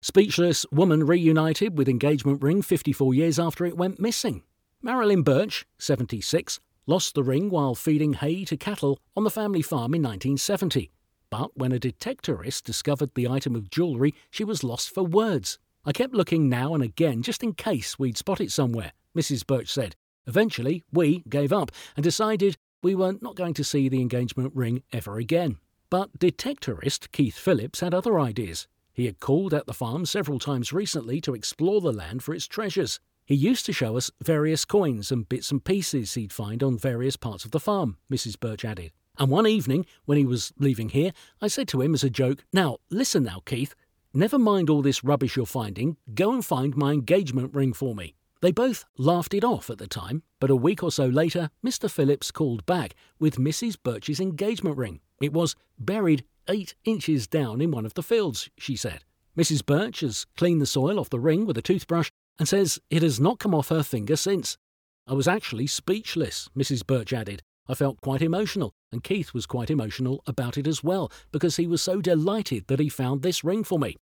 Speechless woman reunited with engagement ring 54 years after it went missing. Marilyn Birch, 76, lost the ring while feeding hay to cattle on the family farm in 1970. But when a detectorist discovered the item of jewellery, she was lost for words. "I kept looking now and again just in case we'd spot it somewhere," Mrs. Birch said. "Eventually, we gave up and decided we were not going to see the engagement ring ever again." But detectorist Keith Phillips had other ideas. He had called at the farm several times recently to explore the land for its treasures. He used to show us various coins and bits and pieces he'd find on various parts of the farm, Mrs. Birch added. "And one evening, when he was leaving here, I said to him as a joke, 'Now, listen now, Keith. Never mind all this rubbish you're finding. Go and find my engagement ring for me.' They both laughed it off at the time, but a week or so later, Mr. Phillips called back with Mrs. Birch's engagement ring. It was buried 8 inches down in one of the fields, she said. Mrs. Birch has cleaned the soil off the ring with a toothbrush and says it has not come off her finger since. I was actually speechless," Mrs. Birch added. "I felt quite emotional, and Keith was quite emotional about it as well, because he was so delighted that he found this ring for me.